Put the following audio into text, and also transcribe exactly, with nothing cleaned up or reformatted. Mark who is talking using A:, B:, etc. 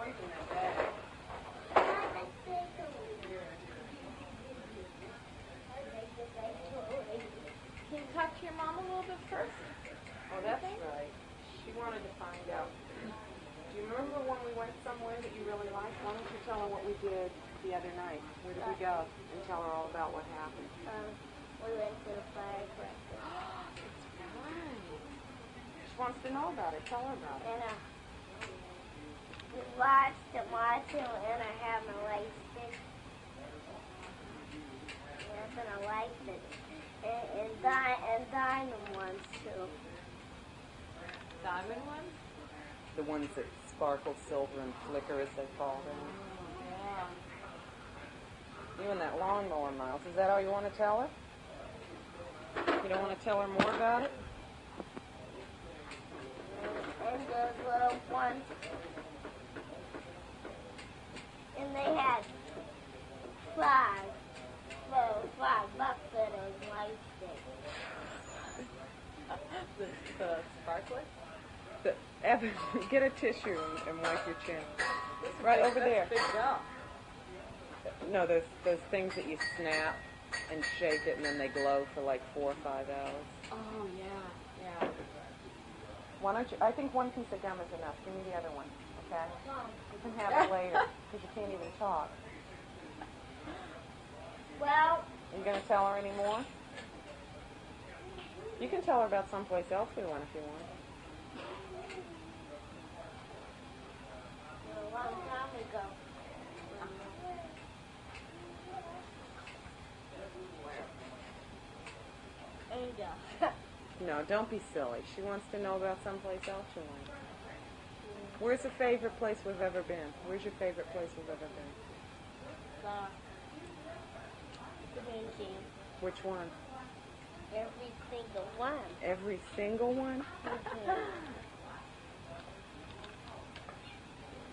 A: ones in that bag.
B: Can you talk to your mom a little bit first?
A: Oh, that's right. She wanted to find out. Do you remember when we went somewhere that you really liked? Why don't you tell her what we did the other night? Where did we go? And tell her all about what happened.
C: Um, we went to the firecracker.
A: That's right. She wants to know about it. Tell her about it.
C: And uh, we watched and watched it, and I haven't liked it. Yes, and I liked it. And, and, di- and diamond ones, too.
B: Diamond ones?
A: The ones that sparkle silver and flicker as they fall down.
B: Yeah.
A: You and that lawnmower, Miles. Is that all you want to tell her? You don't want to tell her more about it?
C: And those little ones. And they had five, well, five bucks for those light sticks.
B: the, the sparkler?
A: The, Evan, get a tissue and, and wipe your chin. Right over there.
B: Big gum.
A: No, those those things that you snap and shake it and then they glow for like four or five hours.
B: Oh, yeah, yeah.
A: Why don't you? I think one piece of gum is enough. Give me the other one, okay? You can have it later because you can't even talk.
C: Well,
A: Are you going to tell her any more? You can tell her about someplace else we went if you want.
C: a long time ago. And, uh,
A: No, don't be silly. She wants to know about someplace else you went. Where's the favorite place we've ever been? Where's your favorite place we've ever been?
C: uh, drinking
A: Which one?
C: every single one.
A: Every single one?
C: Mhm.